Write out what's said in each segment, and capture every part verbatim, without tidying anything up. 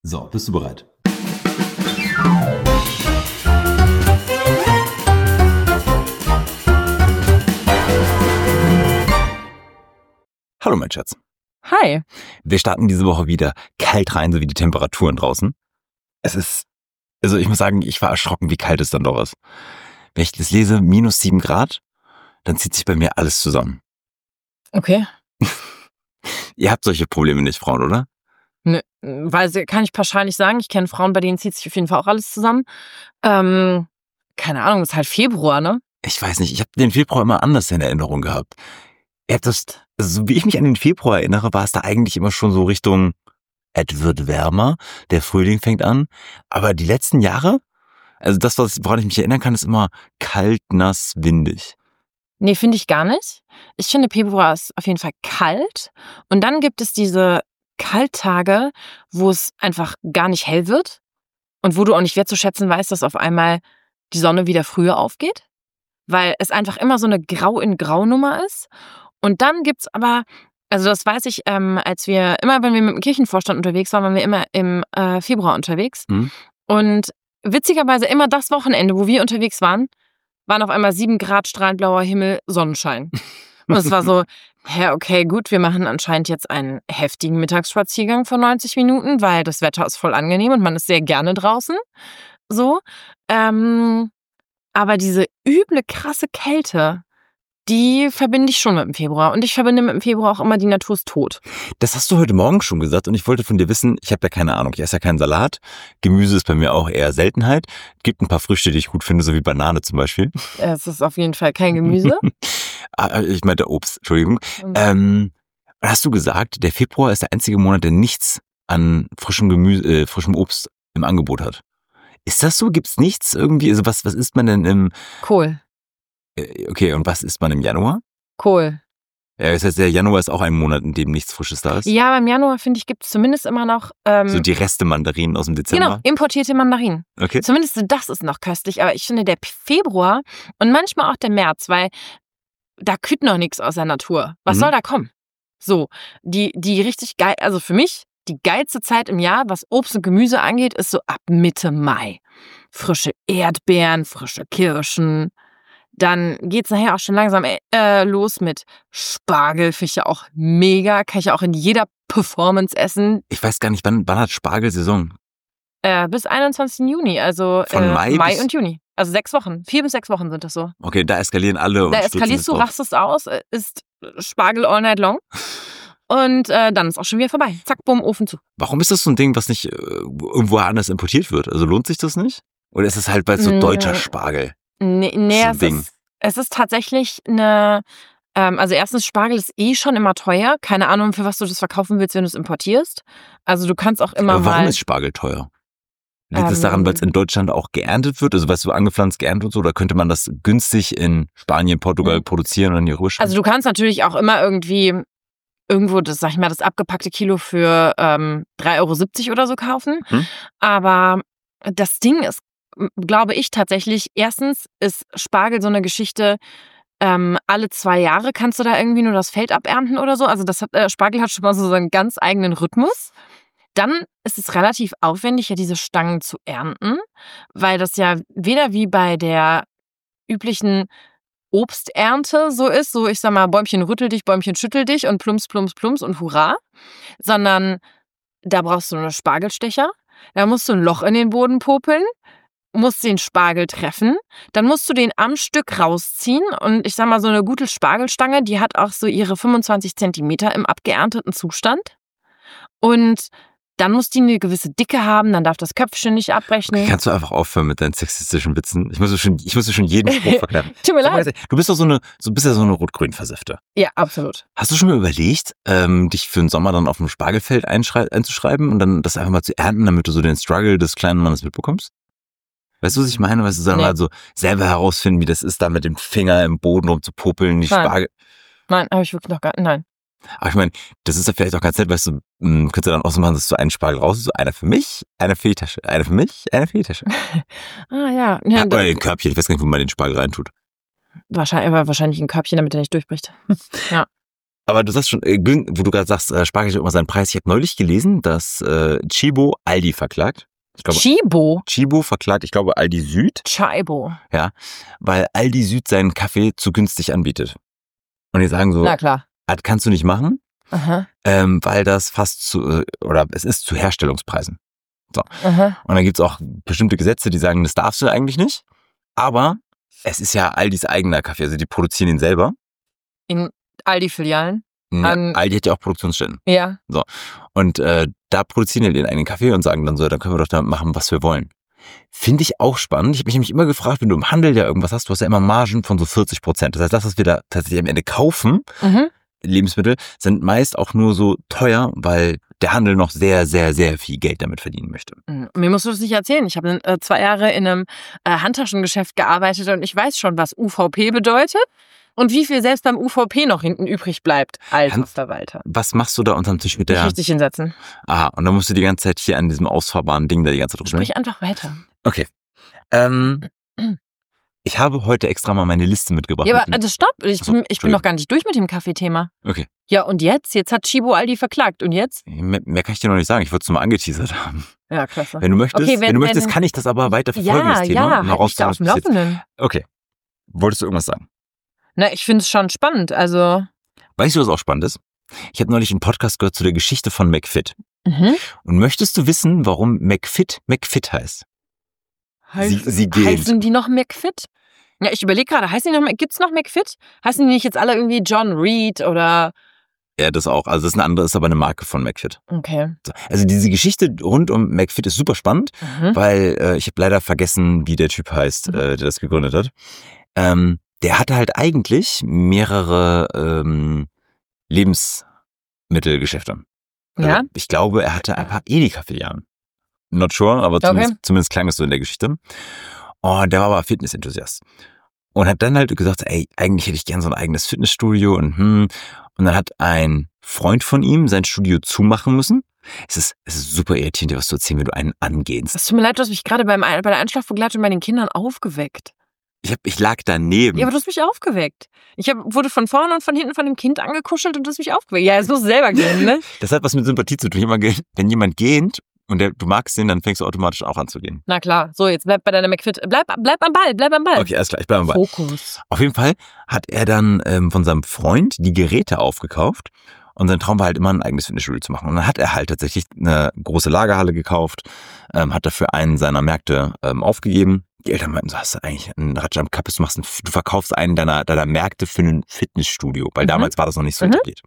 So, bist du bereit? Hallo mein Schatz. Hi. Wir starten diese Woche wieder kalt rein, so wie die Temperaturen draußen. Es ist, also ich muss sagen, ich war erschrocken, wie kalt es dann doch ist. Wenn ich das lese, minus sieben Grad, dann zieht sich bei mir alles zusammen. Okay. Ihr habt solche Probleme nicht, Frauen, oder? Ne, weil kann ich pauschal nicht sagen. Ich kenne Frauen, bei denen zieht sich auf jeden Fall auch alles zusammen. Ähm, keine Ahnung, es ist halt Februar, ne? Ich weiß nicht, ich habe den Februar immer anders in Erinnerung gehabt. Ihr habt das, also so wie ich mich an den Februar erinnere, war es da eigentlich immer schon so Richtung, es wird wärmer, der Frühling fängt an. Aber die letzten Jahre, also das, was, woran ich mich erinnern kann, ist immer kalt, nass, windig. Nee, finde ich gar nicht. Ich finde, Februar ist auf jeden Fall kalt. Und dann gibt es diese Kalttage, wo es einfach gar nicht hell wird. Und wo du auch nicht wertzuschätzen weißt, dass auf einmal die Sonne wieder früher aufgeht. Weil es einfach immer so eine Grau-in-Grau-Nummer ist. Und dann gibt's aber, also das weiß ich, ähm, als wir, immer wenn wir mit dem Kirchenvorstand unterwegs waren, waren wir immer im äh, Februar unterwegs. Mhm. Und witzigerweise immer das Wochenende, wo wir unterwegs waren, waren auf einmal sieben Grad, strahlend blauer Himmel, Sonnenschein. Und es war so, hä, okay, gut, wir machen anscheinend jetzt einen heftigen Mittagsspaziergang von neunzig Minuten, weil das Wetter ist voll angenehm und man ist sehr gerne draußen. So, ähm, aber diese üble, krasse Kälte, die verbinde ich schon mit dem Februar. Und ich verbinde mit dem Februar auch immer, die Natur ist tot. Das hast du heute Morgen schon gesagt und ich wollte von dir wissen, ich habe ja keine Ahnung, ich esse ja keinen Salat. Gemüse ist bei mir auch eher Seltenheit. Gibt ein paar Früchte, die ich gut finde, so wie Banane zum Beispiel. Es ist auf jeden Fall kein Gemüse. Ich meinte Obst, Entschuldigung. Ähm, hast du gesagt, der Februar ist der einzige Monat, der nichts an frischem Gemüse, äh, frischem Obst im Angebot hat. Ist das so? Gibt's nichts irgendwie? Also was, was isst man denn im... Kohl. Okay, und was isst man im Januar? Kohl. Ja, das heißt, der Januar ist auch ein Monat, in dem nichts Frisches da ist? Ja, aber im Januar, finde ich, gibt es zumindest immer noch... Ähm, so die Reste Mandarinen aus dem Dezember? Genau, importierte Mandarinen. Okay. Zumindest das ist noch köstlich, aber ich finde der Februar und manchmal auch der März, weil da kühlt noch nichts aus der Natur. Was Mhm. soll da kommen? So, die, die richtig geil, also für mich, die geilste Zeit im Jahr, was Obst und Gemüse angeht, ist so ab Mitte Mai. Frische Erdbeeren, frische Kirschen. Dann geht's nachher auch schon langsam äh, los mit Spargel. Finde ich ja auch mega. Kann ich ja auch in jeder Performance essen. Ich weiß gar nicht, wann, wann hat Spargel Saison? Äh, bis einundzwanzigsten Juni, also Von äh, Mai Mai bis- und Juni. Also sechs Wochen. Vier bis sechs Wochen sind das so. Okay, da eskalieren alle. Und Da stürzen eskalierst sich du, drauf. rastest aus, äh, isst Spargel all night long. Und äh, dann ist auch schon wieder vorbei. Zack, bumm, Ofen zu. Warum ist das so ein Ding, was nicht äh, irgendwo anders importiert wird? Also lohnt sich das nicht? Oder ist es halt, weil es so Mm. deutscher Spargel? Nee, nee So ein es, Ding. ist, es ist tatsächlich eine... Ähm, also erstens, Spargel ist eh schon immer teuer. Keine Ahnung, für was du das verkaufen willst, wenn du es importierst. Also du kannst auch immer Aber warum mal... ist Spargel teuer? Liegt es Ähm, daran, weil es in Deutschland auch geerntet wird? Also weißt du, angepflanzt, geerntet und so? Oder könnte man das günstig in Spanien, Portugal Mhm. produzieren und dann hier rüberschicken? Also du kannst natürlich auch immer irgendwie irgendwo, das sag ich mal, das abgepackte Kilo für ähm, drei Euro siebzig oder so kaufen. Hm? Aber das Ding ist, m- glaube ich tatsächlich, erstens ist Spargel so eine Geschichte, ähm, alle zwei Jahre kannst du da irgendwie nur das Feld abernten oder so. Also das hat, äh, Spargel hat schon mal so seinen ganz eigenen Rhythmus. Dann ist es relativ aufwendig, ja diese Stangen zu ernten, weil das ja weder wie bei der üblichen Obsternte so ist, so ich sag mal, Bäumchen rüttel dich, Bäumchen schüttel dich und plumps, plumps, plumps und hurra, sondern da brauchst du einen Spargelstecher, da musst du ein Loch in den Boden popeln, musst den Spargel treffen, dann musst du den am Stück rausziehen und ich sag mal, so eine gute Spargelstange, die hat auch so ihre fünfundzwanzig Zentimeter im abgeernteten Zustand und dann muss die eine gewisse Dicke haben, dann darf das Köpfchen nicht abbrechen. Kannst du einfach aufhören mit deinen sexistischen Witzen? Ich muss schon, ich muss schon jeden Spruch verkneifen. Tut mir Sag mal, leid. Du bist doch so eine, so bist ja so eine Rot-Grün-Versiffte. Ja, absolut. Hast du schon mal überlegt, ähm, dich für den Sommer dann auf dem Spargelfeld einschrei- einzuschreiben und dann das einfach mal zu ernten, damit du so den Struggle des kleinen Mannes mitbekommst? Weißt du, was ich meine? Weißt du, dann Nee. mal so selber herausfinden, wie das ist, da mit dem Finger im Boden rumzupopeln, die Nein. Spargel. Nein, habe ich wirklich noch gar nein. Aber ich meine, das ist ja vielleicht auch ganz nett, weißt du, mh, könntest du dann auch so machen, dass du einen Spargel raus, so einer für mich, einer für die Tasche, einer für mich, einer für die Tasche. Ah ja, ja, Ja, da- oder in den Körbchen, ich weiß gar nicht, wo man den Spargel reintut. wahrscheinlich, aber wahrscheinlich ein Körbchen, damit er nicht durchbricht. Ja. Aber du sagst schon, äh, wo du gerade sagst, äh, Spargel hat immer seinen Preis. Ich habe neulich gelesen, dass äh, Chibo Aldi verklagt. Ich glaube, Chibo? Chibo verklagt, ich glaube, Aldi Süd. Chibo. Ja, weil Aldi Süd seinen Kaffee zu günstig anbietet. Und die sagen so, na klar, das kannst du nicht machen, Aha. Ähm, weil das fast zu, oder es ist zu Herstellungspreisen. So. Aha. Und dann gibt's auch bestimmte Gesetze, die sagen, das darfst du eigentlich nicht. Aber es ist ja Aldis eigener Kaffee, also die produzieren ihn selber. In Aldi-Filialen? Ja, An- Aldi hat ja auch Produktionsstätten. Ja. So. Und äh, da produzieren die den eigenen Kaffee und sagen dann so, dann können wir doch da machen, was wir wollen. Finde ich auch spannend. Ich habe mich nämlich immer gefragt, wenn du im Handel ja irgendwas hast, du hast ja immer Margen von so vierzig Prozent. Das heißt, das, was wir da tatsächlich am Ende kaufen, Mhm. Lebensmittel, sind meist auch nur so teuer, weil der Handel noch sehr, sehr, sehr viel Geld damit verdienen möchte. Mhm. Mir musst du das nicht erzählen. Ich habe äh, zwei Jahre in einem äh, Handtaschengeschäft gearbeitet und ich weiß schon, was U V P bedeutet und wie viel selbst beim U V P noch hinten übrig bleibt als Hans, Verwalter. Was machst du da unterm Tisch mit der... Nicht richtig hinsetzen. Aha, und dann musst du die ganze Zeit hier an diesem ausfahrbaren Ding da die ganze Zeit rumspielen. Sprich einfach weiter. Okay. Ähm, ich habe heute extra mal meine Liste mitgebracht. Ja, mit aber dem- also stopp. Ich, Achso, bin, ich bin Entschuldigung. noch gar nicht durch mit dem Kaffeethema. Okay. Ja, und jetzt? Jetzt hat Chibo Aldi verklagt. Und jetzt? Mehr, mehr kann ich dir noch nicht sagen. Ich würde es nur mal angeteasert haben. Ja, klasse. Wenn du möchtest, Okay, wenn- wenn, du möchtest, wenn- kann ich das aber weiter verfolgen, Ja, das Thema. ja, um halt mich da herauszufinden, auf dem was passiert. Laufenden. Okay. Wolltest du irgendwas sagen? Na, ich finde es schon spannend. Also, Weißt du, was auch spannend ist? Ich habe neulich einen Podcast gehört zu der Geschichte von McFit. mhm. Und möchtest du wissen, warum McFit McFit heißt? Sie, sie gähnt. heißen die noch McFit? Ja, ich überlege gerade, heißen die noch, gibt's noch McFit? Heißen die nicht jetzt alle irgendwie John Reed oder... Ja, das auch. Also das ist eine andere, ist aber eine Marke von McFit. Okay. So. Also diese Geschichte rund um McFit ist super spannend, Mhm. weil äh, ich habe leider vergessen, wie der Typ heißt, Mhm. äh, der das gegründet hat. Ähm, der hatte halt eigentlich mehrere ähm, Lebensmittelgeschäfte. Also Ja? ich glaube, er hatte ein paar Edeka-Filialen. Not sure, aber Okay. zumindest, zumindest klang es so in der Geschichte. Und der war aber Fitness-Enthusiast. Und hat dann halt gesagt, ey, eigentlich hätte ich gern so ein eigenes Fitnessstudio und hm. Und dann hat ein Freund von ihm sein Studio zumachen müssen. Es ist, es ist super irritierend, dir was zu erzählen, wenn du einen angehst. Es tut mir leid, du hast mich gerade beim, bei der Einschlafbegleitung bei den Kindern aufgeweckt. Ich, hab, ich lag daneben. Ja, aber du hast mich aufgeweckt. Ich hab, wurde von vorne und von hinten von dem Kind angekuschelt und du hast mich aufgeweckt. Ja, jetzt musst du selber gehen, ne? Das hat was mit Sympathie zu tun. Jemand ge- Wenn jemand gähnt und der, du magst den, dann fängst du automatisch auch an zu gehen. Na klar. So, jetzt bleib bei deiner McFit. Bleib, bleib am Ball, bleib am Ball. Okay, alles klar, ich bleib mal bei. Fokus. Auf jeden Fall hat er dann ähm, von seinem Freund die Geräte aufgekauft. Und sein Traum war halt immer, ein eigenes Fitnessstudio zu machen. Und dann hat er halt tatsächlich eine große Lagerhalle gekauft, ähm, hat dafür einen seiner Märkte ähm, aufgegeben. Die Eltern meinten, so hast du eigentlich einen Ratsch am Kappes, du, machst einen, du verkaufst einen deiner, deiner Märkte für ein Fitnessstudio. Weil Mhm. damals war das noch nicht so Mhm. etabliert.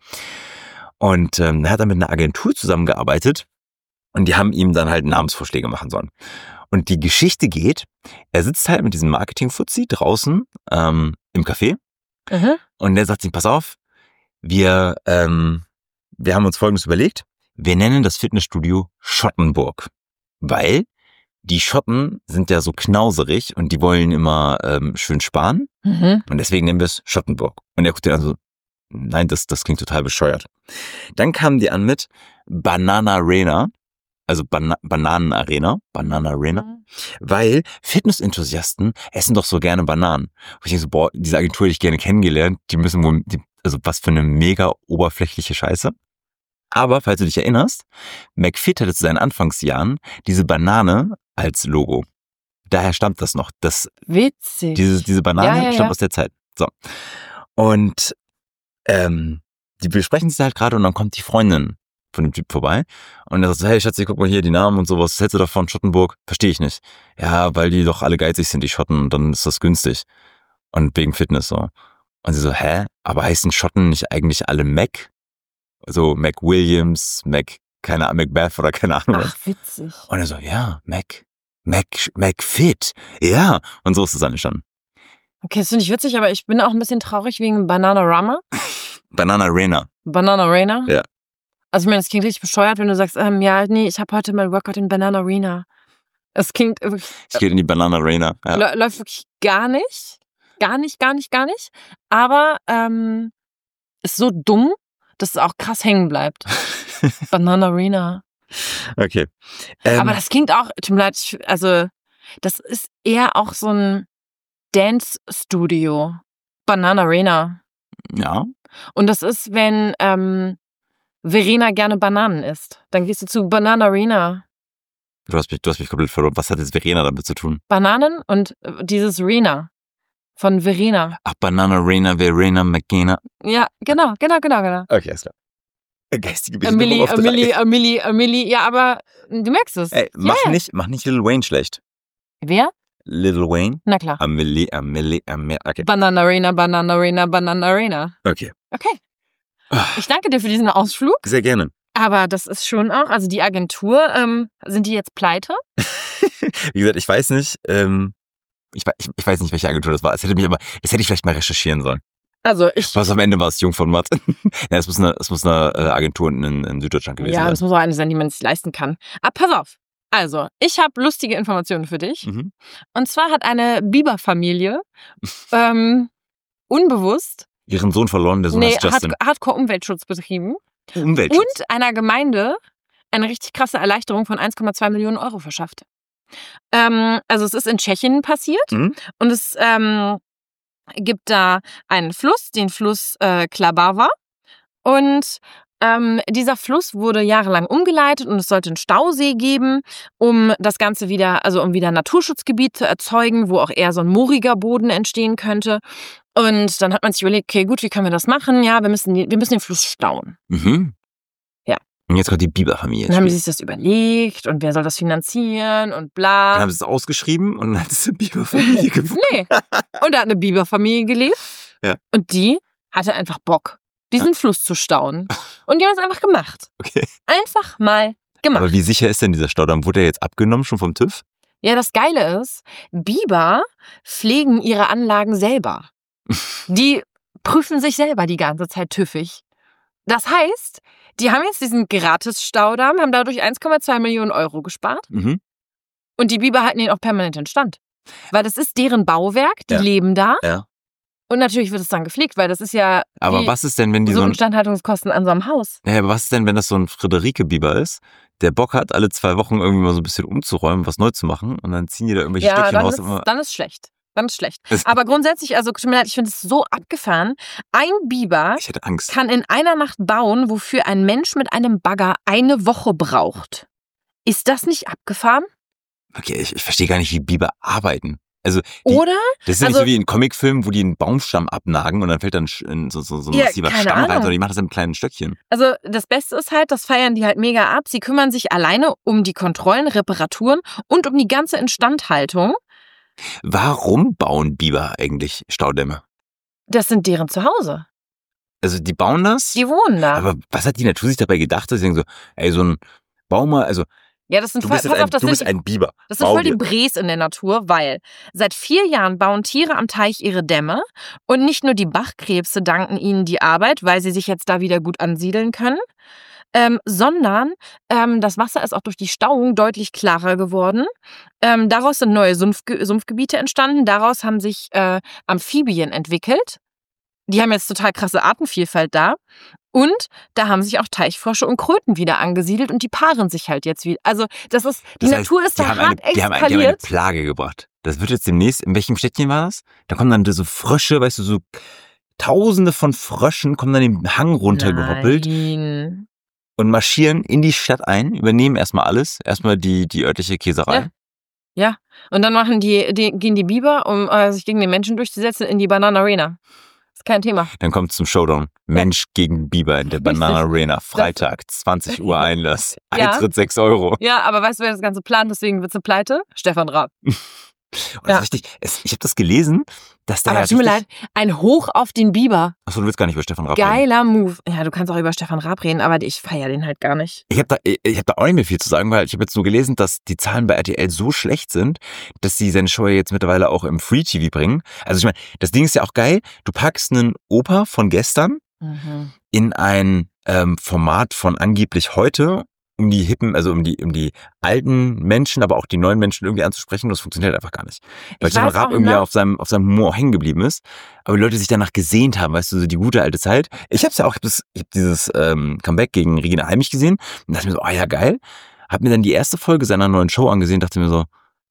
Und ähm, er hat dann mit einer Agentur zusammengearbeitet. Und die haben ihm dann halt Namensvorschläge machen sollen. Und die Geschichte geht, er sitzt halt mit diesem Marketing-Fuzzi draußen ähm, im Café. Mhm. Und der sagt ihm, pass auf, wir, ähm, wir haben uns Folgendes überlegt. Wir nennen das Fitnessstudio Schottenburg. Weil die Schotten sind ja so knauserig und die wollen immer ähm, schön sparen. Mhm. Und deswegen nennen wir es Schottenburg. Und er guckt dir an so, nein, das, das klingt total bescheuert. Dann kamen die an mit Banana Arena, also Bana- Bananenarena, Banana Arena, Mhm. weil Fitnessenthusiasten essen doch so gerne Bananen. Und ich denke so, boah, diese Agentur hätte ich gerne kennengelernt, die müssen wohl, die, also was für eine mega oberflächliche Scheiße. Aber, falls du dich erinnerst, McFit hatte zu seinen Anfangsjahren diese Banane als Logo. Daher stammt das noch. Das, Witzig. diese, diese Banane Ja, ja, stammt ja. aus der Zeit. So. Und ähm, die besprechen sich halt gerade und dann kommt die Freundin von dem Typ vorbei und er sagt so, hey Schatzi, guck mal hier die Namen und sowas, was hältst du davon, Schottenburg? Verstehe ich nicht. Ja, weil die doch alle geizig sind, die Schotten, und dann ist das günstig. Und wegen Fitness so. Und sie so, hä? Aber heißen Schotten nicht eigentlich alle Mac? Also Mac Williams, Mac, keine Ahnung, Macbeth oder keine Ahnung was. Ach, witzig. Und er so, ja, Mac, Mac, McFit. Ja. Und so ist es dann entstanden. Okay, das finde ich witzig, aber ich bin auch ein bisschen traurig wegen Bananarama. Banana Arena. Banana Arena? Ja. Also ich meine, es klingt richtig bescheuert, wenn du sagst, ähm, ja, nee, ich habe heute mal Workout in Banana Arena. Es klingt wirklich, Ich gehe in die Banana Arena. Ja. lä- läuft wirklich gar nicht. Gar nicht, gar nicht, gar nicht. Aber ähm, ist so dumm, dass es auch krass hängen bleibt. Banana Arena. Okay. Ähm, Aber das klingt auch, tut mir leid, ich- also das ist eher auch so ein Dance-Studio. Banana Arena. ja. Und das ist, wenn ähm, Verena gerne Bananen isst. Dann gehst du zu Bananarena. Du hast mich, du hast mich komplett verloren. Was hat jetzt Verena damit zu tun? Bananen und äh, dieses Rena von Verena. Ach, Bananarena, Verena, McGena. Ja, genau, genau, genau, genau. Okay, ist klar. Geistige Amelie, Amelie, Amelie, Amelie. Ja, aber du merkst es. Ey, mach, yeah. nicht, mach nicht Lil Wayne schlecht. Wer? Lil Wayne? Na klar. Amelie, Amelie, Amelie. Okay. Bananarena, Bananarena, Bananarena. Okay. Okay. Ich danke dir für diesen Ausflug. Sehr gerne. Aber das ist schon auch, also die Agentur, ähm, sind die jetzt pleite? Wie gesagt, ich weiß nicht, ähm, ich, ich, ich weiß nicht, welche Agentur das war. Es hätte mich aber, das hätte ich vielleicht mal recherchieren sollen. Also ich. Was am Ende war es Jungformat. Ja, es muss eine, es muss eine äh, Agentur in, in Süddeutschland gewesen Ja, sein. das muss auch eine sein, die man sich leisten kann. Aber pass auf. Also, ich habe lustige Informationen für dich. Mhm. Und zwar hat eine Biber-Familie ähm, unbewusst Ihren Sohn verloren, der Sohn nee, heißt Justin. Hard- Hardcore-Umweltschutz betrieben. Umweltschutz. Und einer Gemeinde eine richtig krasse Erleichterung von eins Komma zwei Millionen Euro verschafft. Ähm, also es ist in Tschechien passiert Mhm. und es ähm, gibt da einen Fluss, den Fluss äh, Klabava. Und ähm, dieser Fluss wurde jahrelang umgeleitet und es sollte einen Stausee geben, um das Ganze wieder, also um wieder ein Naturschutzgebiet zu erzeugen, wo auch eher so ein mooriger Boden entstehen könnte. Und dann hat man sich überlegt, okay, gut, wie können wir das machen? Ja, wir müssen, die, wir müssen den Fluss stauen. Mhm. Ja. Und jetzt kommt die Biber-Familie. Dann haben die ins sich das überlegt und wer soll das finanzieren und bla. Dann haben sie es ausgeschrieben und dann hat es eine Biber-Familie gefunden. Nee. Und da hat eine Biberfamilie gelebt. Ja. Und die hatte einfach Bock, diesen ja. Fluss zu stauen. Und die haben es einfach gemacht. Okay. Einfach mal gemacht. Aber wie sicher ist denn dieser Staudamm? Wurde der jetzt abgenommen schon vom TÜV? Ja, das Geile ist, Biber pflegen ihre Anlagen selber. Die prüfen sich selber die ganze Zeit tüffig. Das heißt, die haben jetzt diesen Gratis-Staudamm, haben dadurch eins Komma zwei Millionen Euro gespart. Mhm. Und die Biber halten ihn auch permanent in Stand. Weil das ist deren Bauwerk, die Ja. leben da. Ja. Und natürlich wird es dann gepflegt, weil das ist ja Aber was ist denn, wenn die so so ein... Instandhaltungskosten an so einem Haus. Ja, aber was ist denn, wenn das so ein Friederike-Biber ist, der Bock hat, alle zwei Wochen irgendwie mal so ein bisschen umzuräumen, was neu zu machen und dann ziehen die da irgendwelche Ja, Stöckchen dann raus. ist, Immer, dann ist schlecht. Dann ist schlecht. Es- Aber grundsätzlich, also tut mir leid, ich finde es so abgefahren. Ein Biber ich hätte Angst. kann in einer Nacht bauen, wofür ein Mensch mit einem Bagger eine Woche braucht. Ist das nicht abgefahren? Okay, ich, ich verstehe gar nicht, wie Biber arbeiten. Also, die, Oder? das ist ja Also- nicht so wie in Comicfilmen, wo die einen Baumstamm abnagen und dann fällt dann sch- in so, so, so ein Ja, massiver keine Stamm rein, Ahnung. sondern die machen das in kleinen Stöckchen. Also das Beste ist halt, das feiern die halt mega ab. Sie kümmern sich alleine um die Kontrollen, Reparaturen und um die ganze Instandhaltung. Warum bauen Biber eigentlich Staudämme? Das sind deren Zuhause. Also, die bauen das, Die wohnen da. aber was hat die Natur sich dabei gedacht, dass sie denken so, ey, so ein Baum mal, also, ja, das sind du voll, bist, pass jetzt ein, auf, das du bist sind, ein Biber. das sind Bau voll die dir. Bres in der Natur, weil seit vier Jahren bauen Tiere am Teich ihre Dämme und nicht nur die Bachkrebse danken ihnen die Arbeit, weil sie sich jetzt da wieder gut ansiedeln können, ähm, sondern ähm, das Wasser ist auch durch die Stauung deutlich klarer geworden. Ähm, daraus sind neue Sumpfge- Sumpfgebiete entstanden, daraus haben sich äh, Amphibien entwickelt. Die haben jetzt total krasse Artenvielfalt da. Und da haben sich auch Teichfrösche und Kröten wieder angesiedelt und die paaren sich halt jetzt wieder. Also das ist, die Das heißt, Natur ist die da haben hart eine, die haben, eine, die haben eine eskaliert. Plage gebracht. Das wird jetzt demnächst, in welchem Städtchen war das? Da kommen dann so Frösche, weißt du, so Tausende von Fröschen kommen dann den Hang runtergehoppelt Nein. und marschieren in die Stadt ein, übernehmen erstmal alles, erstmal die, die örtliche Käserei. Ja. Und dann machen die, die, gehen die Biber, um äh, sich gegen den Menschen durchzusetzen, in die Bananarena. Ist kein Thema. Dann kommt zum Showdown. Mensch gegen Biber in der Banana Arena. Freitag, zwanzig Uhr Einlass. Ja. Eintritt sechs Euro. Ja, aber weißt du, wer das Ganze plant? Deswegen wird sie pleite? Stefan Raab. Und das ist richtig, es, ich habe das gelesen, dass der Aber ja tut mir leid, richtig... ein Hoch auf den Biber. Achso, du willst gar nicht über Stefan Raab reden. Geiler Move. Ja, du kannst auch über Stefan Raab reden, aber ich feiere den halt gar nicht. Ich habe da, ich, ich hab da auch nicht mehr viel zu sagen, weil ich habe jetzt nur gelesen, dass die Zahlen bei R T L so schlecht sind, dass sie seine Show jetzt mittlerweile auch im Free-T V bringen. Also ich meine, das Ding ist ja auch geil. Du packst einen Opa von gestern Mhm. in ein ähm, Format von angeblich heute, um die hippen, also um die um die alten Menschen, aber auch die neuen Menschen irgendwie anzusprechen. Und das funktioniert einfach gar nicht. Weil Ich Stefan weiß Raab auch, irgendwie ne? auf seinem auf seinem Humor hängen geblieben ist, aber die Leute sich danach gesehnt haben, weißt du, so die gute alte Zeit. Ich habe ja auch, ich habe das, ich hab dieses ähm, Comeback gegen Regina Halmich gesehen und dachte mir so, ah ja geil. Hab mir dann die erste Folge seiner neuen Show angesehen, dachte mir so,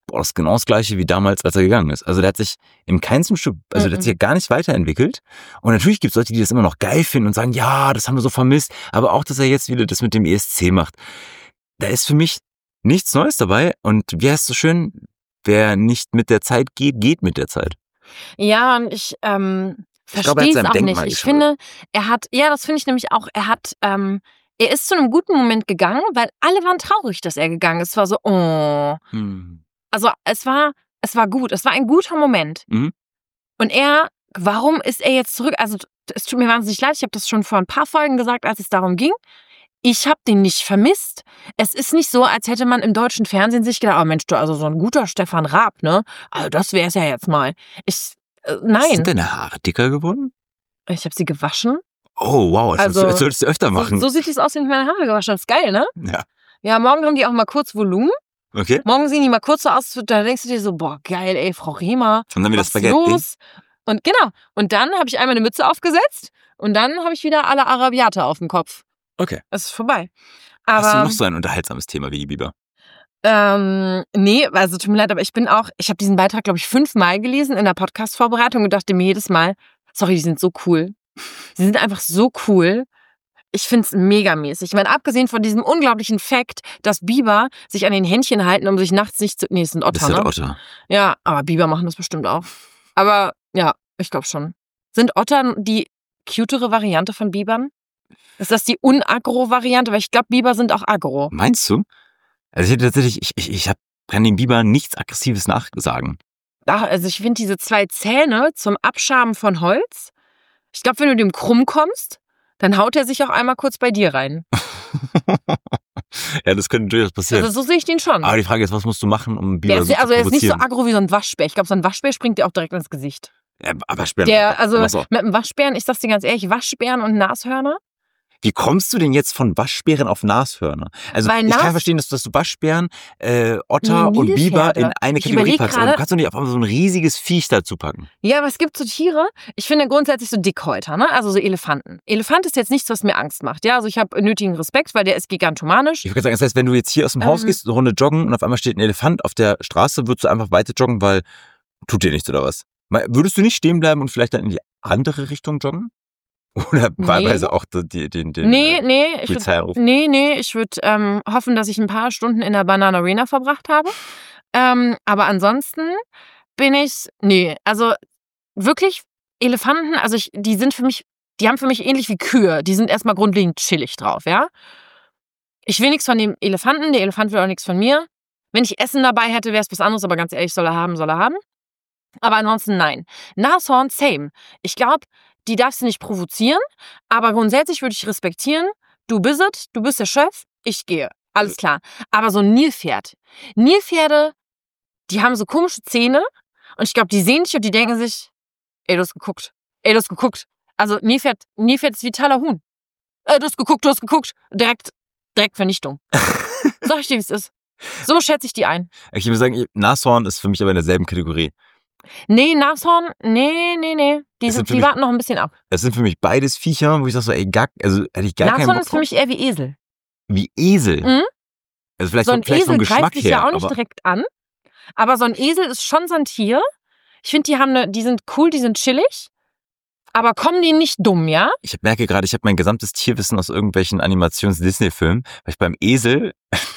boah, das ist genau das Gleiche wie damals, als er gegangen ist. Also der hat sich im keinsten Stück, also der hat sich ja gar nicht weiterentwickelt. Und natürlich gibt es Leute, die das immer noch geil finden und sagen, ja, das haben wir so vermisst. Aber auch, dass er jetzt wieder das mit dem E S C macht. Da ist für mich nichts Neues dabei. Und wie heißt es so schön, wer nicht mit der Zeit geht, geht mit der Zeit. Ja, und ich ähm, Ich glaube, er hat verstehe es seinem auch Denkmal nicht. Ich geschadet. finde, er hat, ja, das finde ich nämlich auch, er hat, ähm, er ist zu einem guten Moment gegangen, weil alle waren traurig, dass er gegangen ist. Es war so, oh. Hm. Also es war, es war gut, es war ein guter Moment. Mhm. Und er, warum ist er jetzt zurück? Also es tut mir wahnsinnig leid, ich habe das schon vor ein paar Folgen gesagt, als es darum ging. Ich habe den nicht vermisst. Es ist nicht so, als hätte man im deutschen Fernsehen sich gedacht, oh Mensch, du, also so ein guter Stefan Raab, ne? Also das wäre es ja jetzt mal. Ich, äh, nein. Sind deine Haare dicker geworden? Ich habe sie gewaschen. Oh, wow, das Also, also, solltest du öfter machen. So, so sieht es aus, wenn ich meine Haare gewaschen habe. Das ist geil, ne? Ja. Ja, morgen haben die auch mal kurz Volumen. Okay. Morgen sehen die mal kurz so aus, da denkst du dir so, boah, geil, ey, Frau Riemer. Und dann wieder was ist Spaghetti. los? Und genau. Und dann habe ich einmal eine Mütze aufgesetzt und dann habe ich wieder alle Arabiate auf dem Kopf. Okay. Es ist vorbei. Hast du Aber noch so ein unterhaltsames Thema wie die Biber? ähm, nee, also tut mir leid, aber ich bin auch, ich habe diesen Beitrag, glaube ich, fünfmal gelesen in der Podcast-Vorbereitung und dachte mir jedes Mal, sorry, die sind so cool. Sie sind einfach so cool. Ich find's megamäßig. Ich meine, abgesehen von diesem unglaublichen Fakt, dass Biber sich an den Händchen halten, um sich nachts nicht zu... Nee, es sind Otter, Das ist ne? halt Otter. Ja, aber Biber machen das bestimmt auch. Aber ja, ich glaube schon. Sind Otter die cutere Variante von Bibern? Ist das die unagro-Variante? Weil ich glaube, Biber sind auch agro. Meinst du? Also ich hätte tatsächlich, ich, ich, ich hab, kann dem Biber nichts Aggressives nachsagen. Ach, also ich finde diese zwei Zähne zum Abschaben von Holz, ich glaube, wenn du dem krumm kommst, dann haut er sich auch einmal kurz bei dir rein. Ja, das könnte durchaus passieren. Also so sehe ich den schon. Aber die Frage ist, was musst du machen, um einen Biber Der ist, so also zu er ist nicht so provozieren? aggro wie so ein Waschbär. Ich glaube, so ein Waschbär springt dir auch direkt ins Gesicht. Ja, aber Waschbären, Der, also was auch. mit einem Waschbären, ich sag's dir ganz ehrlich, Waschbären und Nashörner. Wie kommst du denn jetzt von Waschbären auf Nashörner? Also Weil ich Nas- kann verstehen, dass, dass du Waschbären, äh, Otter Nee, und Biber Nilpferde. in eine Ich Kategorie überleg packst. Aber gerade- du kannst doch nicht auf einmal so ein riesiges Viech dazu packen. Ja, aber es gibt so Tiere, ich finde grundsätzlich so Dickhäuter, ne? Also so Elefanten. Elefant ist jetzt nichts, was mir Angst macht. Ja, also ich habe nötigen Respekt, weil der ist gigantomanisch. Ich würde sagen, das heißt, wenn du jetzt hier aus dem Haus Ähm. gehst, eine Runde joggen und auf einmal steht ein Elefant auf der Straße, würdest du einfach weiter joggen, weil tut dir nichts oder was? Mal- Würdest du nicht stehen bleiben und vielleicht dann in die andere Richtung joggen? Oder Nee. wahlweise auch den, den, den Nee, äh, nee, ich Polizei würd, anrufen? nee, nee, ich würde ähm, hoffen, dass ich ein paar Stunden in der Banana Arena verbracht habe. Ähm, aber ansonsten bin ich, nee, also wirklich Elefanten, also ich, die sind für mich, die haben für mich ähnlich wie Kühe, die sind erstmal grundlegend chillig drauf, ja. Ich will nichts von dem Elefanten, der Elefant will auch nichts von mir. Wenn ich Essen dabei hätte, wäre es was anderes, aber ganz ehrlich, soll er haben, soll er haben. Aber ansonsten nein. Nashorn, same. Ich glaube, die darfst du nicht provozieren, aber grundsätzlich würde ich respektieren, du bist es, du bist der Chef, ich gehe. Alles klar. Aber so ein Nilpferd. Nilpferde, die haben so komische Zähne und ich glaube, die sehen dich und die denken sich, ey, du hast geguckt. Ey, du hast geguckt. Also Nilpferd, Nilpferd ist wie Tyler Huhn. Ey, du hast geguckt, du hast geguckt. Direkt, direkt Vernichtung. Sag ich dir, wie es ist. So schätze ich die ein. Ich würde sagen, Nashorn ist für mich aber in derselben Kategorie. Nee, Nashorn, nee, nee, nee. Die, Das sind sind, für die mich- warten noch ein bisschen ab. Das sind für mich beides Viecher, wo ich sage so, ey, gar, also hätte ich gar keinen Nashorn Bock ist für mich eher wie Esel. Wie Esel. Mhm. Also vielleicht So so, ein vielleicht Esel vom greift Geschmack dich her. ja auch nicht aber direkt an. Aber so ein Esel ist schon so ein Tier. Ich finde, die haben eine, die sind cool, die sind chillig. Aber kommen die nicht dumm, ja? ich merke gerade, ich habe mein gesamtes Tierwissen aus irgendwelchen Animations-Disney-Filmen, weil ich beim Esel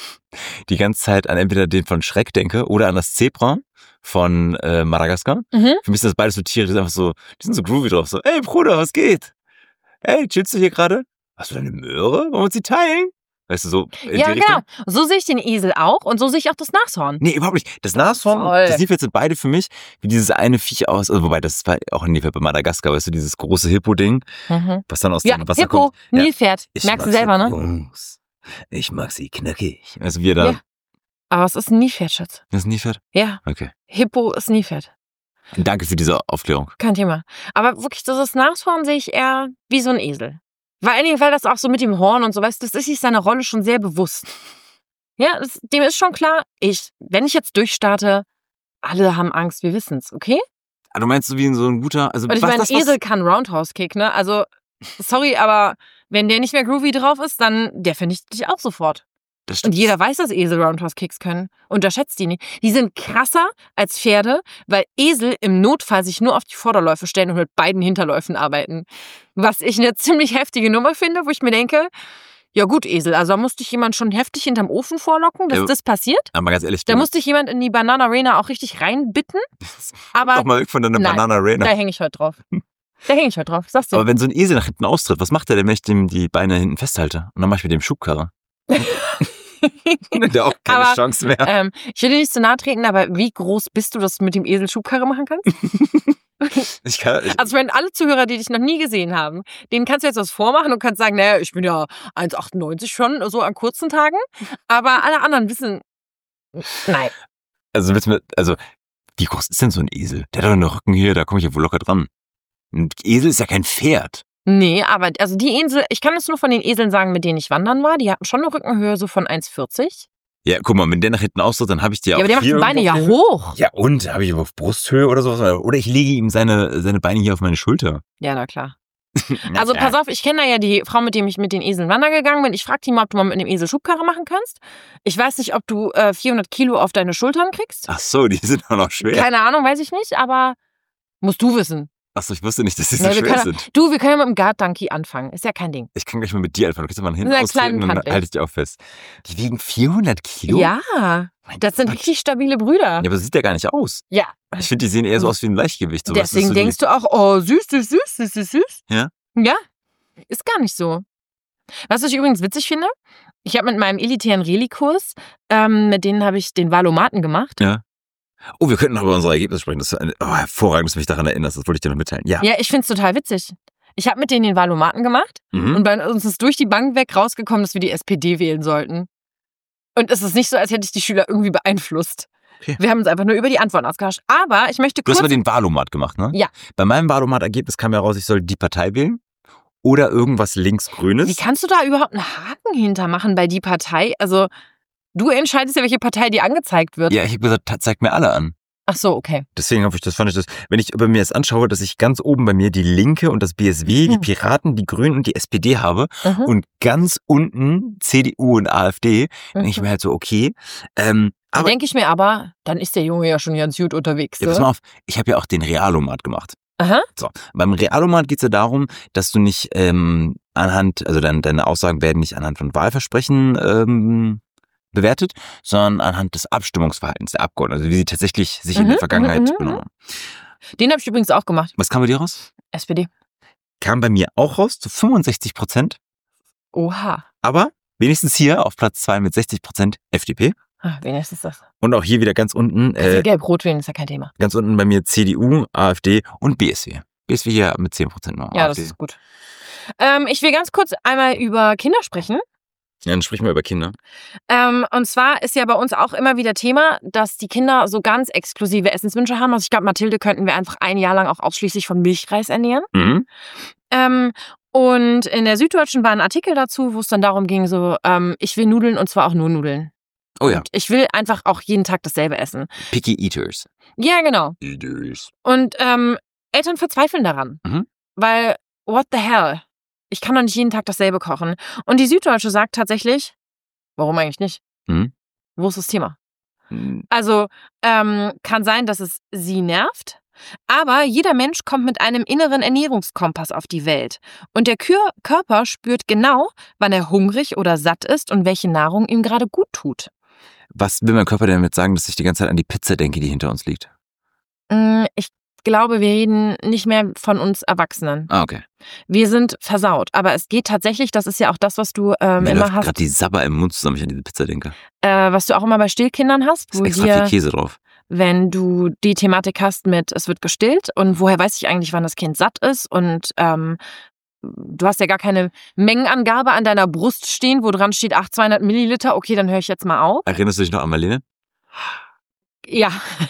die ganze Zeit an entweder den von Shrek denke oder an das Zebra von äh, Madagaskar. Mhm. Für mich sind das beides so Tiere, die sind einfach so, die sind so groovy drauf. So, ey Bruder, was geht? Ey, chillst du hier gerade? Hast du deine Möhre? Wollen wir uns die teilen? Weißt du, so in Ja, die Richtung? genau. So sehe ich den Esel auch und so sehe ich auch das Nashorn. Nee, überhaupt nicht. Das Nashorn Voll. und das Nilpferd sind beide für mich wie dieses eine Viech aus, also wobei das war auch ein Nilpferd bei Madagaskar, weißt du, dieses große Hippo-Ding, Mhm. was dann aus Ja, dem Wasser Hippo, kommt. Ja. Nilpferd. Ich Merkst du mag selber, sie ne? groß. Ich mag sie knackig. Also wie er da, Ja. Aber es ist ein Nilpferd, Schatz. das ist ein Nilpferd? Ja, Okay. Hippo ist Nilpferd. Danke für diese Aufklärung. Kein Thema. Aber wirklich, das Nashorn sehe ich eher wie so ein Esel. Vor allen Dingen, weil das auch so mit dem Horn und so, weißt du, das ist sich seiner Rolle schon sehr bewusst. Ja, das, dem ist schon klar, ich, wenn ich jetzt durchstarte, alle haben Angst, wir wissen's, okay? Ah, du meinst so wie so ein guter, also Und ich was, meine, das, was, Esel kann Roundhouse-Kick, ne? Also, sorry, aber wenn der nicht mehr groovy drauf ist, dann, der vernichtet dich auch sofort. Das Und stimmt. jeder weiß, dass Esel Roundhouse-Kicks können. Unterschätzt die nicht. Die sind krasser als Pferde, weil Esel im Notfall sich nur auf die Vorderläufe stellen und mit beiden Hinterläufen arbeiten. Was ich eine ziemlich heftige Nummer finde, wo ich mir denke, ja gut, Esel, also da musste dich jemand schon heftig hinterm Ofen vorlocken, dass Ja, das passiert. Aber ganz ehrlich, Da musste ich jemand in die Banana Arena auch richtig reinbitten. Aber doch mal weg von deiner nein, Banana Arena. da hänge ich heute drauf. Da hänge ich heute drauf, sagst du. Aber wenn so ein Esel nach hinten austritt, was macht der denn, wenn ich dem die Beine hinten festhalte? Und dann mache ich mit dem Schubkarre. Der auch keine Aber, Chance mehr. Ähm, ich will dir nicht zu nahe treten, aber wie groß bist du, dass du mit dem Esel Schubkarre machen kannst? Ich kann, ich, Also wenn alle Zuhörer, die dich noch nie gesehen haben, denen kannst du jetzt was vormachen und kannst sagen, naja, ich bin ja eins Komma achtundneunzig schon, so an kurzen Tagen. Aber alle anderen wissen, nein. also, willst du mir, also, wie groß ist denn so ein Esel? Der hat doch einen Rücken hier, da komme ich ja wohl locker dran. Ein Esel ist ja kein Pferd. Nee, aber also die Esel, ich kann es nur von den Eseln sagen, mit denen ich wandern war, die hatten schon eine Rückenhöhe so von eins Komma vierzig. Ja, guck mal, wenn der nach hinten austritt, dann habe ich die Ja, auch aber der macht die hier Beine ja irgendwo auf hoch. dem- Ja, und? Habe ich auf Brusthöhe oder sowas? Oder ich lege ihm seine, seine Beine hier auf meine Schulter. Ja, na klar. Na Also klar. pass auf, ich kenne da ja die Frau, mit der ich mit den Eseln wandern gegangen bin. Ich frage die mal, ob du mal mit einem Esel Schubkarre machen kannst. Ich weiß nicht, ob du äh, vierhundert Kilo auf deine Schultern kriegst. Ach so, die sind auch noch schwer. Keine Ahnung, weiß ich nicht, aber musst du wissen. Ach so, ich wusste nicht, dass die so Ja, wir schwer können, sind. du, wir können ja mit dem Guard Donkey anfangen. Ist ja kein Ding. Ich kann gleich mal mit dir anfangen. Du kannst ja mal hinten Mit einer austreten kleinen und dann Handling. halte ich die auch fest. Die wiegen vierhundert Kilo? Ja, Mein das sind Gott. richtig stabile Brüder. Ja, aber so sieht der gar nicht aus. Ja. Ich finde, die sehen eher so aus wie ein Leichtgewicht. So, Deswegen so denkst du auch, oh, süß, süß, süß, süß, süß, süß. Ja? Ja, ist gar nicht so. Was ich übrigens witzig finde, ich habe mit meinem elitären Reli-Kurs, ähm, mit denen habe ich den Valomaten gemacht. Ja. Oh, wir könnten noch über unsere Ergebnisse sprechen. Das ist eine, oh, hervorragend, dass du mich daran erinnerst. Das wollte ich dir noch mitteilen. Ja. Ja, ich finde es total witzig. Ich habe mit denen den Valomaten gemacht Mhm. und bei uns ist durch die Bank weg rausgekommen, dass wir die S P D wählen sollten. Und es ist nicht so, als hätte ich die Schüler irgendwie beeinflusst. Okay. Wir haben uns einfach nur über die Antworten ausgetauscht. Aber ich möchte Du hast kurz... aber den Wahlomat gemacht, ne? Ja. Bei meinem Wahlomat-Ergebnis kam heraus, ich soll die Partei wählen oder irgendwas linksgrünes. Wie kannst du da überhaupt einen Haken hintermachen bei die Partei? Also, du entscheidest ja, welche Partei dir angezeigt wird. Ja, ich habe gesagt, zeig mir alle an. Ach so, okay. Deswegen hoffe ich, das fand ich das, wenn ich bei mir jetzt anschaue, dass ich ganz oben bei mir die Linke und das B S W, die Hm. Piraten, die Grünen und die S P D habe Mhm. und ganz unten C D U und AfD, denke ich Mhm. mir halt so, okay. Ähm, Da aber, denke ich mir aber, dann ist der Junge ja schon ganz gut unterwegs. ja, pass Ne? mal auf, ich habe ja auch den Realomat gemacht. Aha. So, beim Realomat geht es ja darum, dass du nicht ähm, anhand, also dein, deine Aussagen werden nicht anhand von Wahlversprechen ähm, bewertet, sondern anhand des Abstimmungsverhaltens der Abgeordneten, also wie sie tatsächlich sich in Mhm, der Vergangenheit mhm, mhm. benommen haben. Den habe ich übrigens auch gemacht. Was kam bei dir raus? S P D. Kam bei mir auch raus zu fünfundsechzig Prozent, Oha. aber wenigstens hier auf Platz zwei mit sechzig Prozent F D P. Ah, wenigstens das. Und auch hier wieder ganz unten, Kannst ja äh, Gelb-Rot wählen, ist ja kein Thema. ganz unten bei mir C D U, AfD und B S W. B S W hier mit zehn Prozent noch. Ja, AfD. das ist gut. Ähm, ich will ganz kurz einmal über Kinder sprechen. Ja, dann sprich mal über Kinder. Ähm, und zwar ist ja bei uns auch immer wieder Thema, dass die Kinder so ganz exklusive Essenswünsche haben. Also ich glaube, Mathilde könnten wir einfach ein Jahr lang auch ausschließlich von Milchreis ernähren. Mhm. Ähm, und in der Süddeutschen war ein Artikel dazu, wo es dann darum ging, so, ähm, ich will Nudeln und zwar auch nur Nudeln. Oh ja, Und ich will einfach auch jeden Tag dasselbe essen. Picky Eaters. Ja, genau. Eaters. Und ähm, Eltern verzweifeln daran. Mhm. Weil, what the hell? Ich kann doch nicht jeden Tag dasselbe kochen. Und die Süddeutsche sagt tatsächlich, warum eigentlich nicht? Mhm. Wo ist das Thema? Mhm. Also, ähm, kann sein, dass es sie nervt, aber jeder Mensch kommt mit einem inneren Ernährungskompass auf die Welt. Und der Kür- Körper spürt genau, wann er hungrig oder satt ist und welche Nahrung ihm gerade gut tut. Was will mein Körper denn damit sagen, dass ich die ganze Zeit an die Pizza denke, die hinter uns liegt? Mm, Ich glaube, wir reden nicht mehr von uns Erwachsenen. Ah, okay. Wir sind versaut. Aber es geht tatsächlich, das ist ja auch das, was du ähm, Mir immer läuft hast, gerade die Sabber im Mund zusammen, wenn ich an diese Pizza denke. äh, was du auch immer bei Stillkindern hast, Ist wo extra dir, viel Käse drauf. wenn du die Thematik hast mit, es wird gestillt und woher weiß ich eigentlich, wann das Kind satt ist und ähm, du hast ja gar keine Mengenangabe an deiner Brust stehen, wo dran steht, ach, zweihundert Milliliter, okay, dann höre ich jetzt mal auf. Erinnerst du dich noch an Marlene? Ja.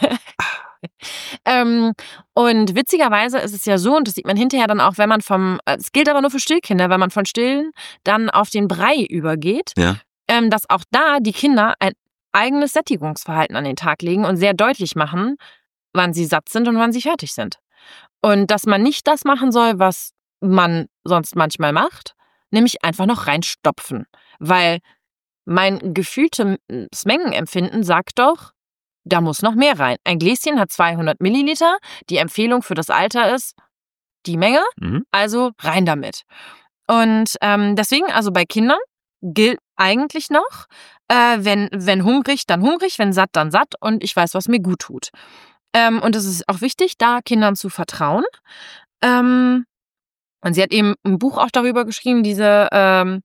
ähm, und witzigerweise ist es ja so, und das sieht man hinterher dann auch, wenn man vom, es gilt aber nur für Stillkinder, wenn man von Stillen dann auf den Brei übergeht, Ja. ähm, dass auch da die Kinder ein eigenes Sättigungsverhalten an den Tag legen und sehr deutlich machen, wann sie satt sind und wann sie fertig sind. Und dass man nicht das machen soll, was man sonst manchmal macht, nämlich einfach noch reinstopfen. Weil mein gefühltes Mengenempfinden sagt doch, da muss noch mehr rein. Ein Gläschen hat zweihundert Milliliter. Die Empfehlung für das Alter ist die Menge, Mhm. also rein damit. Und ähm, deswegen, also bei Kindern gilt eigentlich noch, äh, wenn, wenn hungrig, dann hungrig, wenn satt, dann satt und ich weiß, was mir gut tut. Ähm, und es ist auch wichtig, da Kindern zu vertrauen. Ähm, und sie hat eben ein Buch auch darüber geschrieben, diese ähm,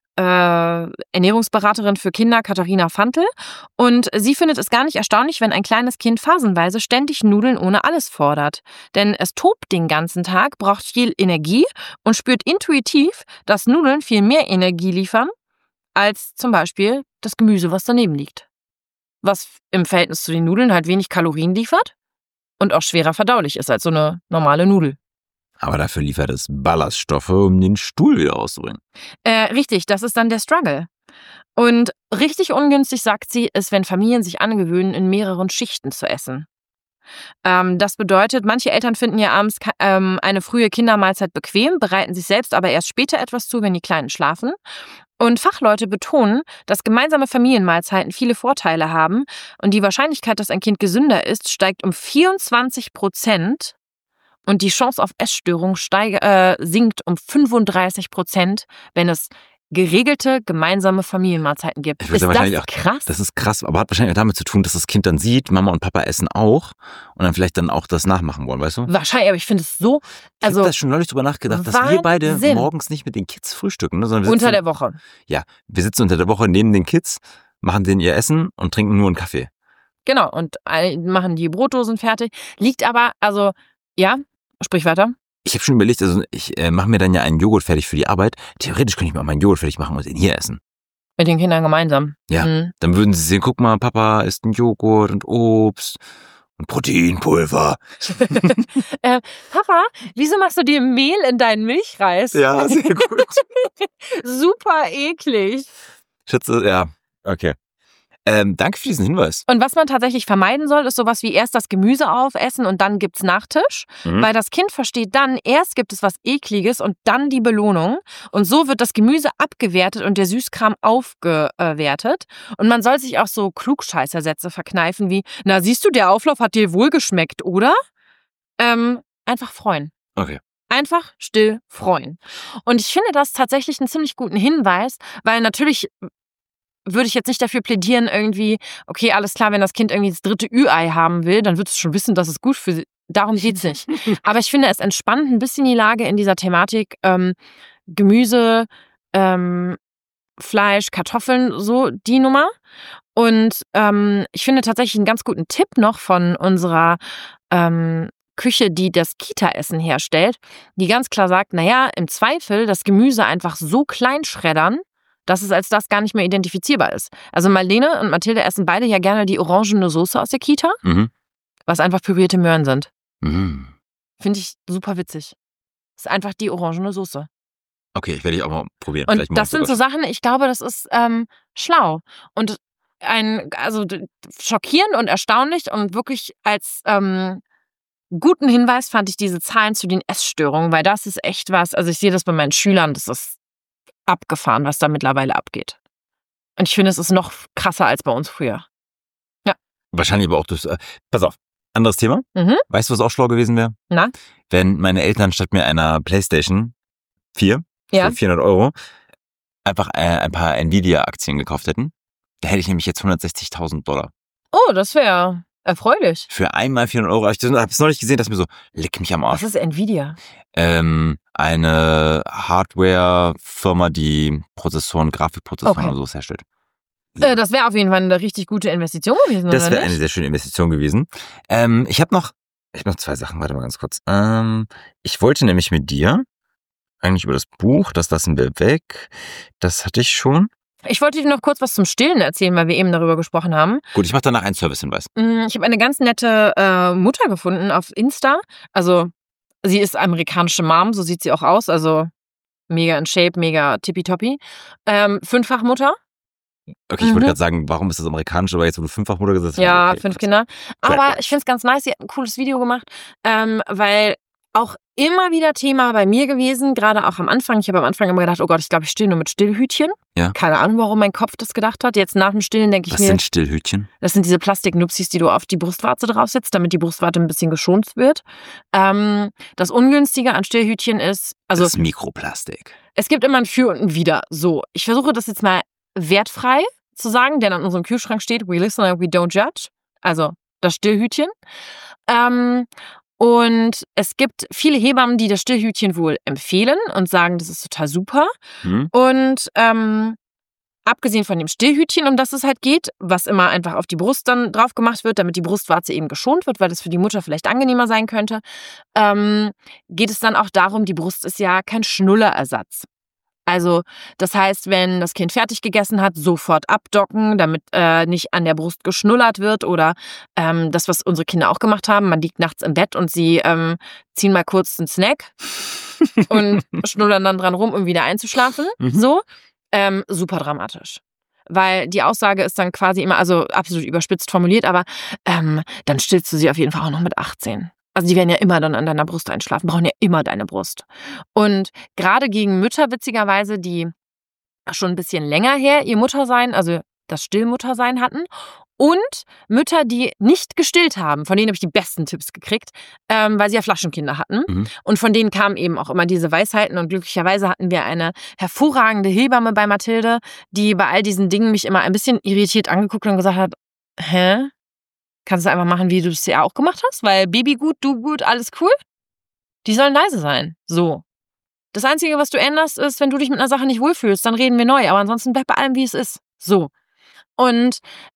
äh, Ernährungsberaterin für Kinder, Katharina Fantl. Und sie findet es gar nicht erstaunlich, wenn ein kleines Kind phasenweise ständig Nudeln ohne alles fordert. Denn es tobt den ganzen Tag, braucht viel Energie und spürt intuitiv, dass Nudeln viel mehr Energie liefern als zum Beispiel das Gemüse, was daneben liegt. Was im Verhältnis zu den Nudeln halt wenig Kalorien liefert und auch schwerer verdaulich ist als so eine normale Nudel. Aber dafür liefert es Ballaststoffe, um den Stuhl wieder auszubringen. Äh, richtig, das ist dann der Struggle. Und richtig ungünstig, sagt sie, ist, wenn Familien sich angewöhnen, in mehreren Schichten zu essen. Ähm, das bedeutet, manche Eltern finden ja abends ähm, eine frühe Kindermahlzeit bequem, bereiten sich selbst aber erst später etwas zu, wenn die Kleinen schlafen. Und Fachleute betonen, dass gemeinsame Familienmahlzeiten viele Vorteile haben und die Wahrscheinlichkeit, dass ein Kind gesünder ist, steigt um vierundzwanzig Prozent. Und die Chance auf Essstörung steige, äh, sinkt um fünfunddreißig Prozent, wenn es geregelte gemeinsame Familienmahlzeiten gibt. Ich Ist würde das wahrscheinlich auch- krass? Das ist krass, aber hat wahrscheinlich auch damit zu tun, dass das Kind dann sieht, Mama und Papa essen auch und dann vielleicht dann auch das nachmachen wollen, weißt du? Wahrscheinlich, aber ich finde es so, Ich also habe da schon neulich drüber nachgedacht, dass wir beide Wahnsinn. morgens nicht mit den Kids frühstücken, ne, sondern wir unter sitzen, der Woche. ja, wir sitzen unter der Woche neben den Kids, machen denen ihr Essen und trinken nur einen Kaffee. Genau, und all- machen die Brotdosen fertig. Liegt aber, also, ja, sprich weiter. Ich habe schon überlegt, also ich äh, mache mir dann ja einen Joghurt fertig für die Arbeit. Theoretisch könnte ich mir auch meinen Joghurt fertig machen und den hier essen. Mit den Kindern gemeinsam. Ja. Mhm. Dann würden sie sehen, guck mal, Papa isst einen Joghurt und Obst und Proteinpulver. äh, Papa, wieso machst du dir Mehl in deinen Milchreis? Ja, sehr gut. Super eklig. Schätze, ja, okay. Ähm, danke für diesen Hinweis. Und was man tatsächlich vermeiden soll, ist sowas wie erst das Gemüse aufessen und dann gibt's Nachtisch. Mhm. Weil das Kind versteht dann, erst gibt es was Ekliges und dann die Belohnung. Und so wird das Gemüse abgewertet und der Süßkram aufgewertet. Und man soll sich auch so Klugscheißersätze verkneifen wie, na siehst du, der Auflauf hat dir wohl geschmeckt, oder? Ähm, einfach freuen. Okay. Einfach still freuen. Und ich finde das tatsächlich einen ziemlich guten Hinweis, weil natürlich würde ich jetzt nicht dafür plädieren, irgendwie, okay, alles klar, wenn das Kind irgendwie das dritte Ü-Ei haben will, dann wird es schon wissen, dass es gut für sie. Darum geht's nicht. Aber ich finde, es entspannt ein bisschen die Lage in dieser Thematik ähm, Gemüse, ähm, Fleisch, Kartoffeln, so die Nummer. Und ähm, ich finde tatsächlich einen ganz guten Tipp noch von unserer ähm, Küche, die das Kita-Essen herstellt, die ganz klar sagt, naja, im Zweifel das Gemüse einfach so klein schreddern, dass es als das gar nicht mehr identifizierbar ist. Also Marlene und Mathilde essen beide ja gerne die orangene Soße aus der Kita, Mhm. was einfach pürierte Möhren sind. Mhm. Finde ich super witzig. Ist einfach die orangene Soße. Okay, ich werde ich auch mal probieren. Und Vielleicht morgen das sind so sogar. Sachen, ich glaube, das ist ähm, schlau. Und ein, also d- schockierend und erstaunlich und wirklich als ähm, guten Hinweis fand ich diese Zahlen zu den Essstörungen, weil das ist echt was, also ich sehe das bei meinen Schülern, das ist abgefahren, was da mittlerweile abgeht. Und ich finde, es ist noch krasser als bei uns früher. Wahrscheinlich aber auch durch. Äh, pass auf, anderes Thema. Mhm. Weißt du, was auch schlau gewesen wäre? Na? Wenn meine Eltern statt mir einer PlayStation vier Ja. für vierhundert Euro einfach äh, ein paar Nvidia-Aktien gekauft hätten, da hätte ich nämlich jetzt hundertsechzigtausend Dollar. Oh, das wäre erfreulich. Für einmal vierhundert Euro. Ich habe es neulich gesehen, dass mir so, leck mich am Arsch. Was ist Nvidia? Ähm, eine Hardware-Firma, die Prozessoren, Grafikprozessoren Okay. und sowas herstellt. Äh, das wäre auf jeden Fall eine richtig gute Investition gewesen, Das oder wäre eine nicht? sehr schöne Investition gewesen. Ähm, ich habe noch, ich habe noch zwei Sachen. Warte mal ganz kurz. Ähm, ich wollte nämlich mit dir eigentlich über das Buch, das lassen wir weg. Das hatte ich schon. Ich wollte dir noch kurz was zum Stillen erzählen, weil wir eben darüber gesprochen haben. Gut, ich mache danach einen Servicehinweis. Mm, Ich habe eine ganz nette äh, Mutter gefunden auf Insta. Also sie ist amerikanische Mom, so sieht sie auch aus. Also mega in Shape, mega tippitoppi. Ähm, Fünffachmutter. Okay, ich Mhm. wollte gerade sagen, warum ist das amerikanisch, aber jetzt, wo du fünffach Mutter gesagt hast. Ja, okay, fünf gut. Kinder. Crack Aber Wise. ich finde es ganz nice, sie hat ein cooles Video gemacht, ähm, weil auch immer wieder Thema bei mir gewesen, gerade auch am Anfang. Ich habe am Anfang immer gedacht, oh Gott, ich glaube, ich still nur mit Stillhütchen. Ja. Keine Ahnung, warum mein Kopf das gedacht hat. Jetzt nach dem Stillen denke ich Was mir, sind Stillhütchen? das sind diese Plastiknupsis, die du auf die Brustwarze draufsetzt, damit die Brustwarze ein bisschen geschont wird. Ähm, das Ungünstige an Stillhütchen ist, also Das ist Mikroplastik. es gibt immer ein Für und ein Wider. So, ich versuche das jetzt mal wertfrei zu sagen, denn an unserem Kühlschrank steht, we listen and we don't judge. Also das Stillhütchen. Ähm, und es gibt viele Hebammen, die das Stillhütchen wohl empfehlen und sagen, das ist total super. Hm? Und ähm, abgesehen von dem Stillhütchen, um das es halt geht, was immer einfach auf die Brust dann drauf gemacht wird, damit die Brustwarze eben geschont wird, weil das für die Mutter vielleicht angenehmer sein könnte, ähm, geht es dann auch darum, die Brust ist ja kein Schnullerersatz. Also das heißt, wenn das Kind fertig gegessen hat, sofort abdocken, damit äh, nicht an der Brust geschnullert wird oder ähm, das, was unsere Kinder auch gemacht haben, man liegt nachts im Bett und sie ähm, ziehen mal kurz einen Snack und schnullern dann dran rum, um wieder einzuschlafen. Mhm. So, ähm, super dramatisch. Weil die Aussage ist dann quasi immer, also absolut überspitzt formuliert, aber ähm, dann stillst du sie auf jeden Fall auch noch mit achtzehn. Also die werden ja immer dann an deiner Brust einschlafen, brauchen ja immer deine Brust. Und gerade gegen Mütter, witzigerweise, die schon ein bisschen länger her ihr Muttersein, also das Stillmuttersein hatten, und Mütter, die nicht gestillt haben, von denen habe ich die besten Tipps gekriegt, ähm, weil sie ja Flaschenkinder hatten. Mhm. Und von denen kamen eben auch immer diese Weisheiten. Und glücklicherweise hatten wir eine hervorragende Hebamme bei Mathilde, die bei all diesen Dingen mich immer ein bisschen irritiert angeguckt und gesagt hat, hä? Kannst du einfach machen, wie du es ja auch gemacht hast? Weil Baby gut, du gut, alles cool? Die sollen leise sein. So. Das Einzige, was du änderst, ist, wenn du dich mit einer Sache nicht wohlfühlst, dann reden wir neu. Aber ansonsten bleib bei allem, wie es ist. So. Und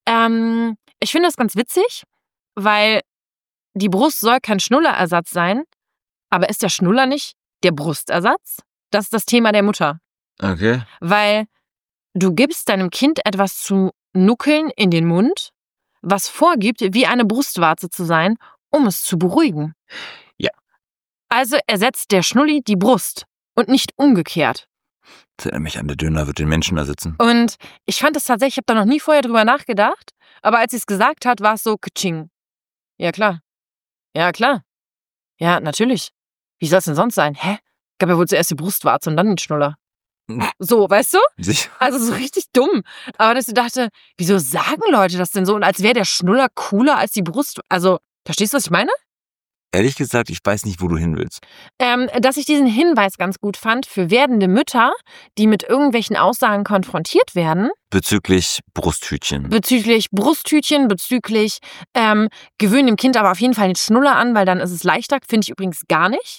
ähm, ich finde das ganz witzig, weil die Brust soll kein Schnullerersatz sein. Aber ist der Schnuller nicht der Brustersatz? Das ist das Thema der Mutter. Okay. Weil du gibst deinem Kind etwas zu nuckeln in den Mund, was vorgibt, wie eine Brustwarze zu sein, um es zu beruhigen. Ja. Also ersetzt der Schnulli die Brust und nicht umgekehrt. Das erinnert mich an, der Döner wird den Menschen ersetzen. Und ich fand es tatsächlich, ich habe da noch nie vorher drüber nachgedacht, aber als sie es gesagt hat, war es so kitsching. Ja, klar. Ja, klar. Ja, natürlich. Wie soll es denn sonst sein? Hä? Gab ja wohl zuerst die Brustwarze und dann den Schnuller. So, weißt du? Sicher. Also so richtig dumm. Aber dass ich dachte, wieso sagen Leute das denn so? Und als wäre der Schnuller cooler als die Brust. Also, verstehst du, was ich meine? Ehrlich gesagt, ich weiß nicht, wo du hin willst. Ähm, dass ich diesen Hinweis ganz gut fand für werdende Mütter, die mit irgendwelchen Aussagen konfrontiert werden. Bezüglich Brusthütchen. Bezüglich Brusthütchen, bezüglich ähm, gewöhnen dem Kind aber auf jeden Fall den Schnuller an, weil dann ist es leichter. Finde ich übrigens gar nicht.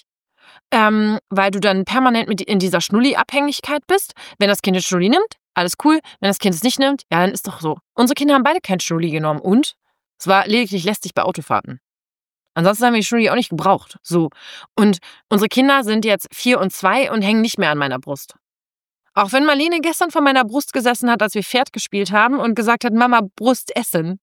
Ähm, weil du dann permanent mit in dieser Schnulli-Abhängigkeit bist. Wenn das Kind den Schnulli nimmt, alles cool. Wenn das Kind es nicht nimmt, ja, dann ist doch so. Unsere Kinder haben beide kein Schnulli genommen und es war lediglich lästig bei Autofahrten. Ansonsten haben wir die Schnulli auch nicht gebraucht. So. Und unsere Kinder sind jetzt vier und zwei und hängen nicht mehr an meiner Brust. Auch wenn Marlene gestern vor meiner Brust gesessen hat, als wir Pferd gespielt haben und gesagt hat, Mama, Brust essen.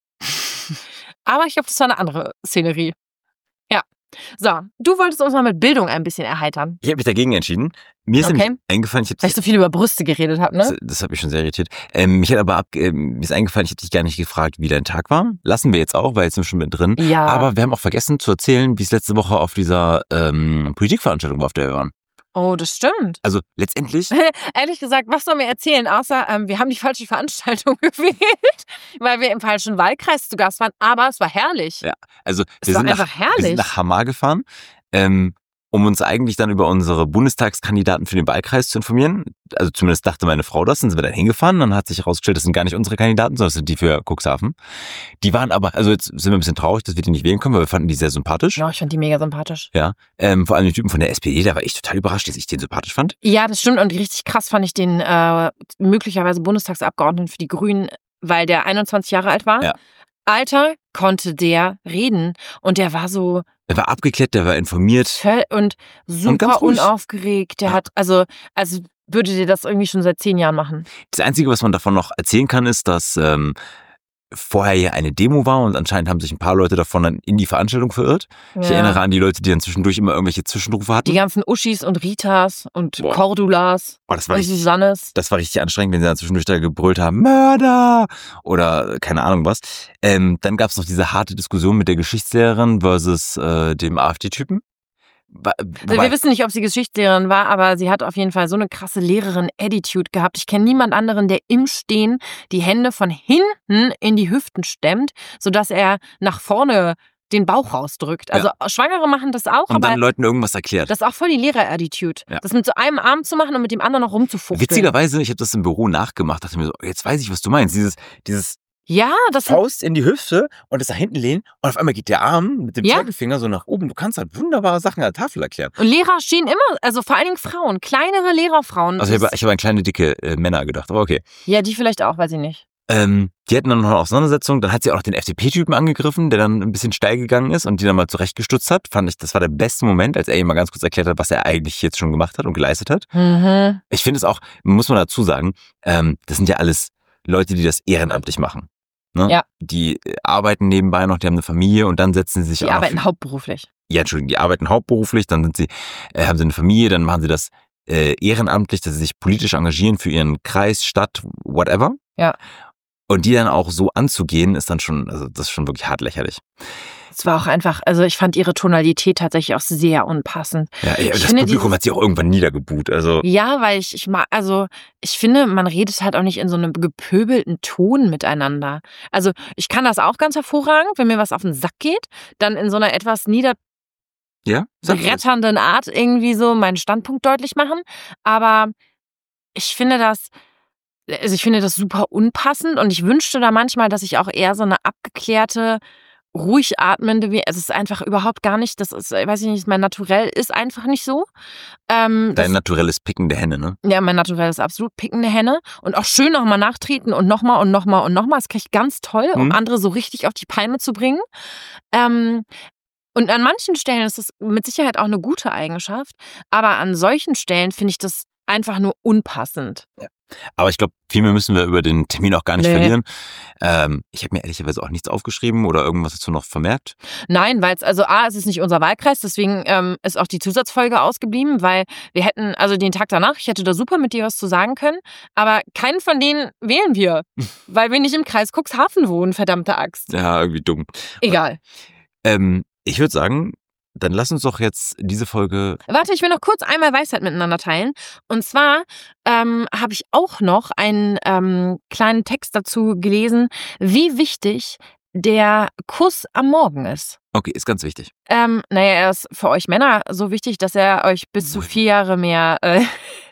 Aber ich glaube, das war eine andere Szenerie. Ja. So, du wolltest uns mal mit Bildung ein bisschen erheitern. Ich habe mich dagegen entschieden. Mir ist Okay. nämlich eingefallen, ich Weil ich so viel über Brüste geredet habe, ne? Das, das hat mich schon sehr irritiert. Ähm, mich hat aber ab, äh, mir ist eingefallen, ich habe dich gar nicht gefragt, wie dein Tag war. Lassen wir jetzt auch, weil jetzt sind wir schon mit drin. Ja. Aber wir haben auch vergessen zu erzählen, wie es letzte Woche auf dieser ähm, Politikveranstaltung war, auf der wir waren. Oh, das stimmt. Also letztendlich, Ehrlich gesagt, was sollen wir erzählen, außer ähm, wir haben die falsche Veranstaltung gewählt, weil wir im falschen Wahlkreis zu Gast waren, aber es war herrlich. ja, also Es wir war sind, nach, einfach wir herrlich. sind nach Hamar gefahren, ähm, um uns eigentlich dann über unsere Bundestagskandidaten für den Wahlkreis zu informieren. Also zumindest dachte meine Frau das, dann sind wir dann hingefahren, dann hat sich herausgestellt, das sind gar nicht unsere Kandidaten, sondern das sind die für Cuxhaven. Die waren aber, also jetzt sind wir ein bisschen traurig, dass wir die nicht wählen können, weil wir fanden die sehr sympathisch. Ja, ich fand die mega sympathisch. Ja, ähm, vor allem die Typen von der S P D, da war ich total überrascht, dass ich den sympathisch fand. Ja, das stimmt und richtig krass fand ich den äh, möglicherweise Bundestagsabgeordneten für die Grünen, weil der einundzwanzig Jahre alt war. Ja. Alter, konnte der reden und der war so Der war abgeklärt, der war informiert. völ- und Und ganz super ruhig. unaufgeregt. Der Ja. hat, also, also würde dir das irgendwie schon seit zehn Jahren machen. Das Einzige, was man davon noch erzählen kann, ist, dass ähm, vorher ja eine Demo war und anscheinend haben sich ein paar Leute davon dann in die Veranstaltung verirrt. Ich Ja. erinnere an die Leute, die dann zwischendurch immer irgendwelche Zwischenrufe hatten. Die ganzen Uschis und Ritas und Boah. Cordulas Oh, das war und richtig, Susannes. das war richtig anstrengend, wenn sie dann zwischendurch da gebrüllt haben, Mörder! Oder keine Ahnung was. Ähm, dann gab es noch diese harte Diskussion mit der Geschichtslehrerin versus äh, dem AfD-Typen, Also wir wissen nicht, ob sie Geschichtslehrerin war, aber sie hat auf jeden Fall so eine krasse Lehrerin-Attitude gehabt. Ich kenne niemand anderen, der im Stehen die Hände von hinten in die Hüften stemmt, sodass er nach vorne den Bauch rausdrückt. Also ja. Schwangere machen das auch. Und aber dann Leuten irgendwas erklärt. Das ist auch voll die Lehrer-Attitude. Ja. Das mit so einem Arm zu machen und mit dem anderen noch rumzufuchteln. Witzigerweise, ich habe das im Büro nachgemacht, dachte mir so, jetzt weiß ich, was du meinst. Dieses, dieses ja, das Faust in die Hüfte und das da hinten lehnen und auf einmal geht der Arm mit dem ja. Zeigefinger so nach oben. Du kannst halt wunderbare Sachen an der Tafel erklären. Und Lehrer schienen immer, also vor allen Dingen Frauen, kleinere Lehrerfrauen. Also ich habe, ich habe an kleine, dicke äh, Männer gedacht, aber okay. Ja, die vielleicht auch, weiß ich nicht. Ähm, die hatten dann noch eine Auseinandersetzung, dann hat sie auch noch den F D P-Typen angegriffen, der dann ein bisschen steil gegangen ist und die dann mal zurechtgestutzt hat. Fand ich, das war der beste Moment, als er ihm mal ganz kurz erklärt hat, was er eigentlich jetzt schon gemacht hat und geleistet hat. Mhm. Ich finde es auch, muss man dazu sagen, ähm, das sind ja alles Leute, die das ehrenamtlich machen. Ne? Ja. Die arbeiten nebenbei noch, die haben eine Familie und dann setzen sie sich die auch. Die arbeiten noch, hauptberuflich. Ja, Entschuldigung, die arbeiten hauptberuflich, dann sind sie, äh, haben sie eine Familie, dann machen sie das äh, ehrenamtlich, dass sie sich politisch engagieren für ihren Kreis, Stadt, whatever. Ja. Und die dann auch so anzugehen, ist dann schon, also das ist schon wirklich hart lächerlich. Es war auch einfach, also ich fand ihre Tonalität tatsächlich auch sehr unpassend. Ja, ja das Publikum dieses, hat sie auch irgendwann niedergebuht. Also. Ja, weil ich, ich mag, also ich finde, man redet halt auch nicht in so einem gepöbelten Ton miteinander. Also ich kann das auch ganz hervorragend, wenn mir was auf den Sack geht, dann in so einer etwas nieder ja, bretternden Art irgendwie so meinen Standpunkt deutlich machen. Aber ich finde das, also ich finde das super unpassend und ich wünschte da manchmal, dass ich auch eher so eine abgeklärte, ruhig atmende, wie, also es ist einfach überhaupt gar nicht, das ist, weiß ich nicht, mein Naturell ist einfach nicht so. Ähm, Dein Naturell ist pickende Henne, ne? Ja, mein Naturell ist absolut pickende Henne und auch schön nochmal nachtreten und nochmal und nochmal und nochmal. Das kriege ich ganz toll, um mhm. andere so richtig auf die Palme zu bringen. Ähm, und an manchen Stellen ist das mit Sicherheit auch eine gute Eigenschaft, aber an solchen Stellen finde ich das einfach nur unpassend. Ja. Aber ich glaube, viel mehr müssen wir über den Termin auch gar nicht nee. verlieren. Ähm, ich habe mir ehrlicherweise auch nichts aufgeschrieben oder irgendwas dazu noch vermerkt. Nein, weil es, also A, es ist nicht unser Wahlkreis, deswegen ähm, ist auch die Zusatzfolge ausgeblieben, weil wir hätten, also den Tag danach, ich hätte da super mit dir was zu sagen können, aber keinen von denen wählen wir, weil wir nicht im Kreis Cuxhaven wohnen, verdammte Axt. Ja, irgendwie dumm. Egal. Ähm, ich würde sagen, dann lass uns doch jetzt diese Folge... Warte, ich will noch kurz einmal Weisheit miteinander teilen. Und zwar ähm, habe ich auch noch einen ähm, kleinen Text dazu gelesen, wie wichtig der Kuss am Morgen ist. Okay, ist ganz wichtig. Ähm, naja, er ist für euch Männer so wichtig, dass er euch bis zu vier Jahre mehr äh,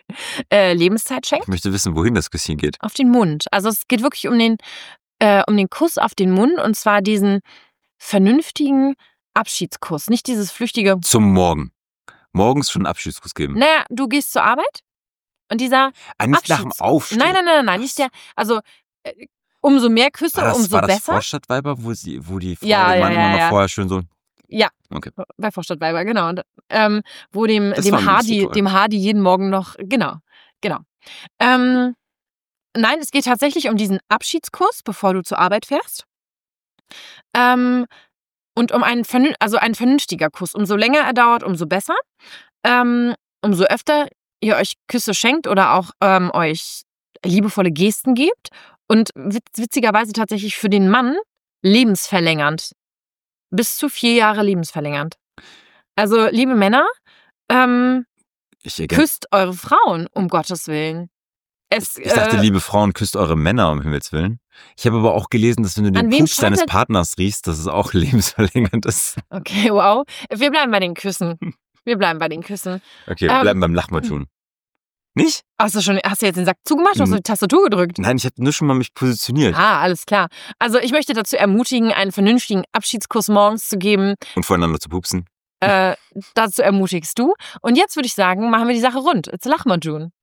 äh, Lebenszeit schenkt. Ich möchte wissen, wohin das Küsschen geht. Auf den Mund. Also es geht wirklich um den, äh, um den Kuss auf den Mund und zwar diesen vernünftigen Abschiedskuss, nicht dieses flüchtige... Zum Morgen. Morgens schon einen Abschiedskuss geben. Naja, du gehst zur Arbeit und dieser ah, nicht nach dem Aufstehen. Nein, nein, nein, nein, nicht der... Also, äh, umso mehr Küsse, war das, umso war das besser. Vorstadtweiber, wo, sie, wo die Frau ja, den Mann ja, ja, immer noch ja. vorher schön so... Ja, okay. Bei Vorstadtweiber, genau. Und, ähm, wo dem, dem, Hardy, dem Hardy jeden Morgen noch... Genau, genau. Ähm, nein, es geht tatsächlich um diesen Abschiedskuss, bevor du zur Arbeit fährst. Ähm... Und um einen, also ein vernünftiger Kuss. Umso länger er dauert, umso besser. Ähm, umso öfter ihr euch Küsse schenkt oder auch ähm, euch liebevolle Gesten gebt. Und witzigerweise tatsächlich für den Mann lebensverlängernd. Bis zu vier Jahre lebensverlängernd. Also, liebe Männer, ähm, küsst eure Frauen, um Gottes Willen. Es, ich dachte, äh, liebe Frauen, küsst eure Männer, um Himmels Willen. Ich habe aber auch gelesen, dass wenn du den Pups deines Partners riechst, dass es auch lebensverlängernd ist. Okay, wow. Wir bleiben bei den Küssen. Wir bleiben bei den Küssen. Okay, wir ähm, bleiben beim Lachmatun. Nicht? Hast du schon, hast du jetzt den Sack zugemacht oder hast du die Tastatur gedrückt? Nein, ich habe nur schon mal mich positioniert. Ah, alles klar. Also ich möchte dazu ermutigen, einen vernünftigen Abschiedskuss morgens zu geben. Und voreinander zu pupsen. Äh, dazu ermutigst du. Und jetzt würde ich sagen, machen wir die Sache rund. Jetzt lach mal, June.